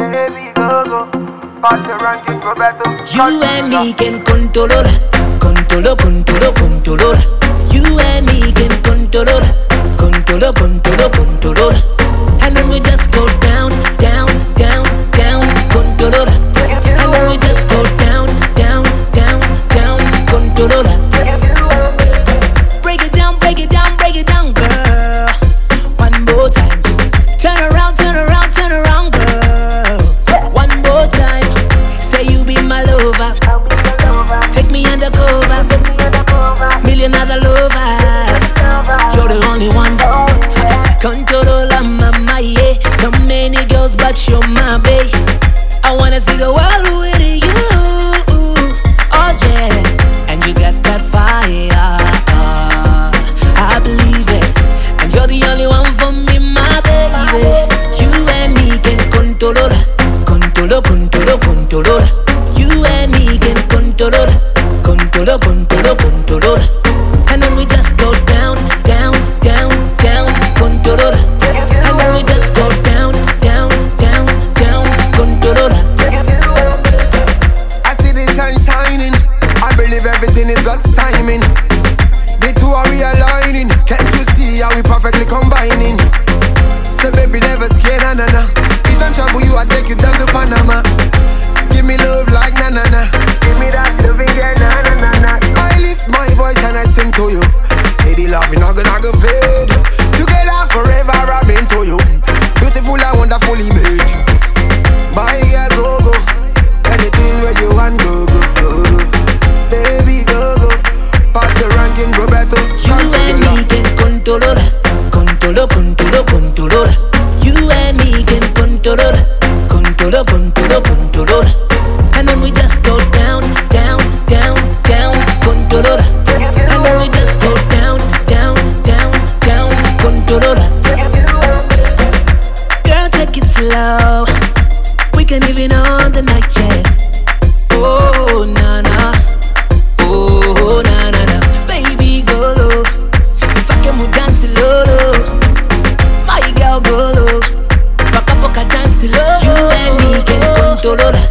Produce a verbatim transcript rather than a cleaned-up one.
Baby, go, go. Pass the ranking, Roberto. You and me can controller, control, control, control. You and me can controller, control, control, control. And then we just go down, down, down, down, controller. And then we just go down, down, down, down, controller. Break it down, break it down, break it down, girl. One more time. Turn around, turn around, turn around, girl. One more time. Say you be my lover. Take me undercover. Million other lovers. You're the only one. Controller, mama, yeah. So many girls, but you're my babe. I wanna see the world with you. Oh yeah. And you got that fire. I believe it. And you're the only one for me, my baby. You and me can control, control, control, control. You and me can control, control, control, control. And then we just go down, down, down, down, control. And then we just go down, down, down, down, control. I see the sun shining. I believe everything is God's timing. The two are realigning. Can't you see how we perfectly combining? So baby, never scared, na na na. If don't trouble you, I take you down to Panama. Give me love like na na na. Give me that loving, yeah, na na na na. I lift my voice and I sing to you. Say the love is not gonna go fade. Together forever, I've been to you. Beautiful and wonderful image. My girl, go go. Anything where you want, go go go. Baby, go go. Pass the ranking, Roberto. You and me can control, control, control, control. You and me can control, control, control, control. And then we just go down, down, down, down, control. And then we just go down, down, down, down, control. Girl, take it slow. We can even on the night, yeah. Oh, na na. Oh, na na na. Baby, go low. If I can move dance low. My girl, go low. Fuck up, I dance low. You and me can control.